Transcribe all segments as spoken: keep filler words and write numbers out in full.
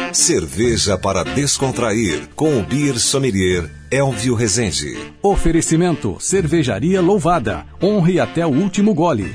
Cerveja para descontrair, com o Beer Sommelier Elvio Rezende. Oferecimento, Cervejaria Louvada. Honre até o último gole.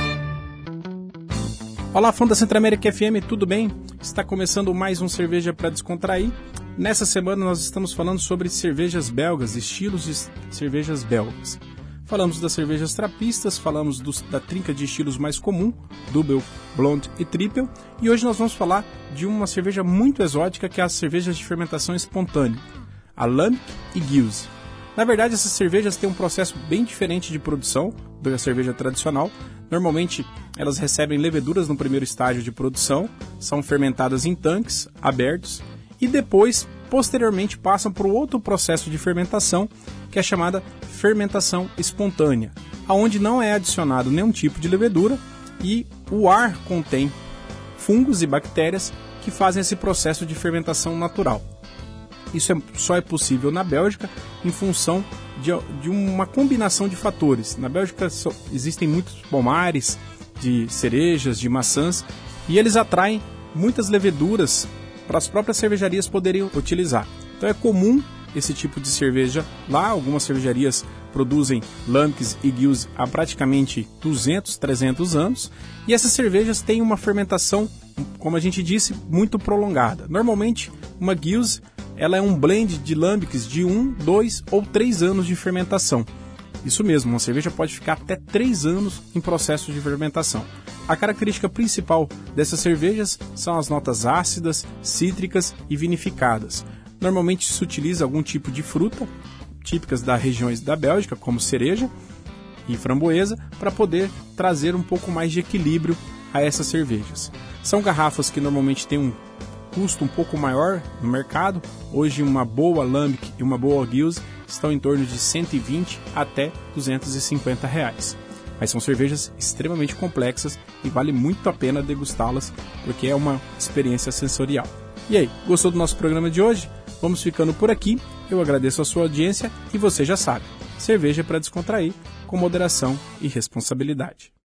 Olá, fã da Centro-América F M, tudo bem? Está começando mais um Cerveja para Descontrair. Nessa semana nós estamos falando sobre cervejas belgas, estilos de cervejas belgas. Falamos das cervejas trapistas, falamos dos, da trinca de estilos mais comum, Double, Blonde e Triple, e hoje nós vamos falar de uma cerveja muito exótica que é as cervejas de fermentação espontânea, a Lambic e Geuze. Na verdade, essas cervejas têm um processo bem diferente de produção da cerveja tradicional. Normalmente, elas recebem leveduras no primeiro estágio de produção, são fermentadas em tanques abertos e depois, posteriormente, passam por outro processo de fermentação que é chamada fermentação espontânea, onde não é adicionado nenhum tipo de levedura e o ar contém fungos e bactérias que fazem esse processo de fermentação natural. Isso é, só é possível na Bélgica em função de, de uma combinação de fatores. Na Bélgica so, existem muitos pomares de cerejas, de maçãs, e eles atraem muitas leveduras para as próprias cervejarias poderem utilizar. Então é comum esse tipo de cerveja lá. Algumas cervejarias produzem Lambics e Geuze há praticamente duzentos, trezentos anos, e essas cervejas têm uma fermentação, como a gente disse, muito prolongada. Normalmente uma Geuze ela é um blend de Lambics de um, dois ou três anos de fermentação. Isso mesmo, uma cerveja pode ficar até três anos em processo de fermentação. A característica principal dessas cervejas são as notas ácidas, cítricas e vinificadas. Normalmente se utiliza algum tipo de fruta, típicas das regiões da Bélgica, como cereja e framboesa, para poder trazer um pouco mais de equilíbrio a essas cervejas. São garrafas que normalmente têm um custo um pouco maior no mercado. Hoje uma boa Lambic e uma boa Geuze estão em torno de cento e vinte até duzentos e cinquenta reais. Mas são cervejas extremamente complexas e vale muito a pena degustá-las, porque é uma experiência sensorial. E aí, gostou do nosso programa de hoje? Vamos ficando por aqui. Eu agradeço a sua audiência e você já sabe, cerveja para descontrair, com moderação e responsabilidade.